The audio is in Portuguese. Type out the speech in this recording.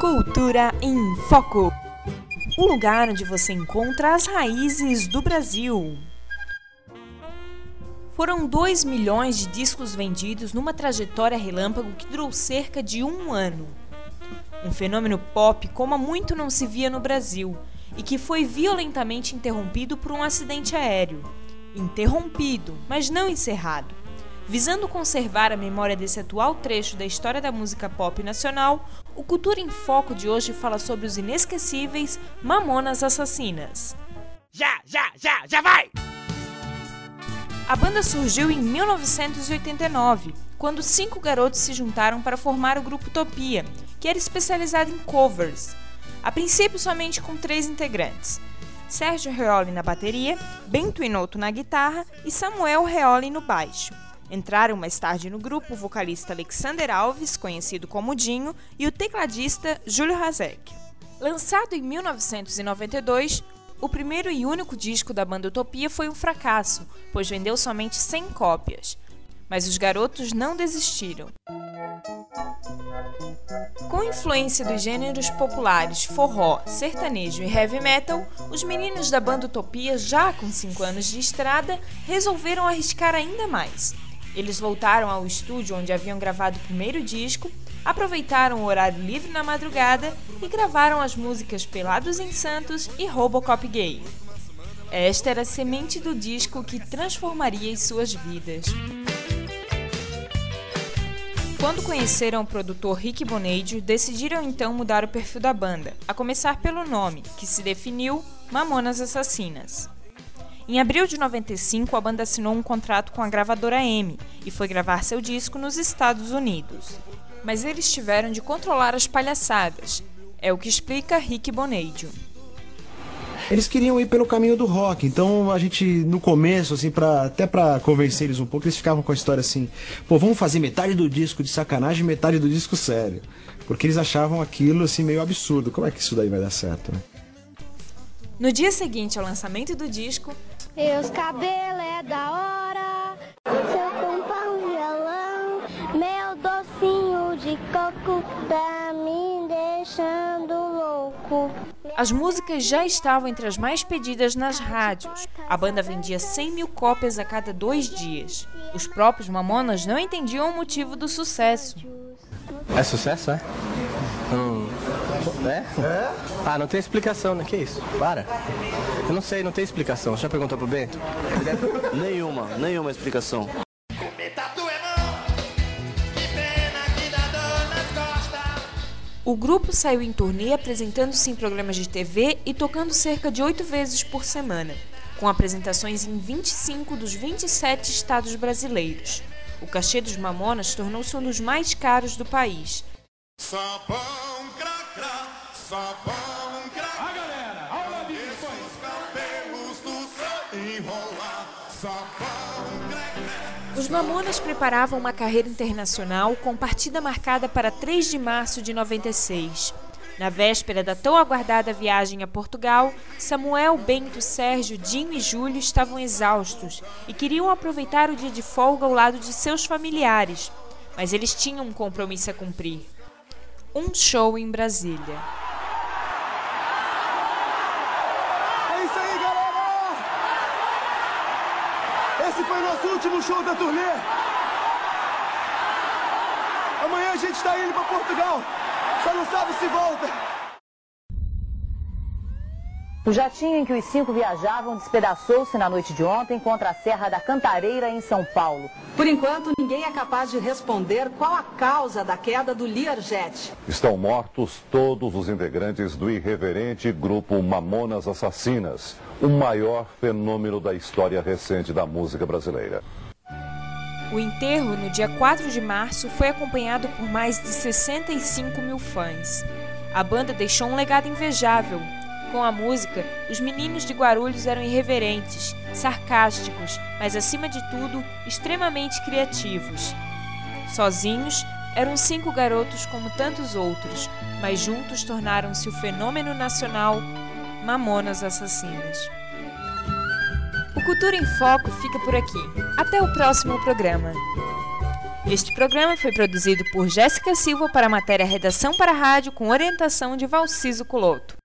Cultura em Foco, o lugar onde você encontra as raízes do Brasil. Foram 2 milhões de discos vendidos numa trajetória relâmpago que durou cerca de 1 ano. Um fenômeno pop como há muito não se via no Brasil e que foi violentamente interrompido por um acidente aéreo. Interrompido, mas não encerrado. Visando conservar a memória desse atual trecho da história da música pop nacional, o Cultura em Foco de hoje fala sobre os inesquecíveis Mamonas Assassinas. Já vai! A banda surgiu em 1989, quando 5 garotos se juntaram para formar o grupo Utopia, que era especializado em covers. A princípio somente com 3 integrantes: Sérgio Reoli na bateria, Bento Inoto na guitarra e Samuel Reoli no baixo. Entraram mais tarde no grupo o vocalista Alexander Alves, conhecido como Dinho, e o tecladista Júlio Hazek. Lançado em 1992, o primeiro e único disco da banda Utopia foi um fracasso, pois vendeu somente 100 cópias. Mas os garotos não desistiram. Com influência dos gêneros populares forró, sertanejo e heavy metal, os meninos da banda Utopia, já com 5 anos de estrada, resolveram arriscar ainda mais. Eles voltaram ao estúdio onde haviam gravado o primeiro disco, aproveitaram o horário livre na madrugada e gravaram as músicas Pelados em Santos e Robocop Gay. Esta era a semente do disco que transformaria as suas vidas. Quando conheceram o produtor Rick Bonadio, decidiram então mudar o perfil da banda, a começar pelo nome, que se definiu Mamonas Assassinas. Em abril de 95, a banda assinou um contrato com a gravadora EMI e foi gravar seu disco nos Estados Unidos. Mas eles tiveram de controlar as palhaçadas, é o que explica Rick Bonadio. Eles queriam ir pelo caminho do rock, então a gente, no começo, assim, até pra convencer eles um pouco, eles ficavam com a história assim: pô, vamos fazer metade do disco de sacanagem e metade do disco sério. Porque eles achavam aquilo, assim, meio absurdo. Como é que isso daí vai dar certo, né? No dia seguinte ao lançamento do disco, meus cabelos é da hora, seu compão violão, meu docinho de coco, tá me deixando louco. As músicas já estavam entre as mais pedidas nas rádios. A banda vendia 100 mil cópias a cada 2 dias. Os próprios Mamonas não entendiam o motivo do sucesso. É sucesso, é? É? Ah, não tem explicação, né? Que isso? Para. Eu não sei, não tem explicação. Você já perguntou pro Bento? Nenhuma explicação. O grupo saiu em turnê apresentando-se em programas de TV e tocando cerca de 8 vezes por semana, com apresentações em 25 dos 27 estados brasileiros. O cachê dos Mamonas tornou-se um dos mais caros do país. Sabão, cracra, sabão, cracra. A galera, aula de os cabelos do enrolar. Sabão, cracra. Os Mamonas preparavam uma carreira internacional com partida marcada para 3 de março de 96. Na véspera da tão aguardada viagem a Portugal, Samuel, Bento, Sérgio, Dinho e Júlio estavam exaustos e queriam aproveitar o dia de folga ao lado de seus familiares, mas eles tinham um compromisso a cumprir: um show em Brasília. É isso aí, galera! Esse foi o nosso último show da turnê. Amanhã a gente está indo para Portugal. Só não sabe se volta. O jatinho em que os 5 viajavam despedaçou-se na noite de ontem contra a Serra da Cantareira, em São Paulo. Por enquanto, ninguém é capaz de responder qual a causa da queda do Learjet. Estão mortos todos os integrantes do irreverente grupo Mamonas Assassinas, o maior fenômeno da história recente da música brasileira. O enterro, no dia 4 de março, foi acompanhado por mais de 65 mil fãs. A banda deixou um legado invejável. Com a música, os meninos de Guarulhos eram irreverentes, sarcásticos, mas acima de tudo, extremamente criativos. Sozinhos, eram 5 garotos como tantos outros, mas juntos tornaram-se o fenômeno nacional Mamonas Assassinas. O Cultura em Foco fica por aqui. Até o próximo programa. Este programa foi produzido por Jéssica Silva para a matéria Redação para a Rádio, com orientação de Valciso Culoto.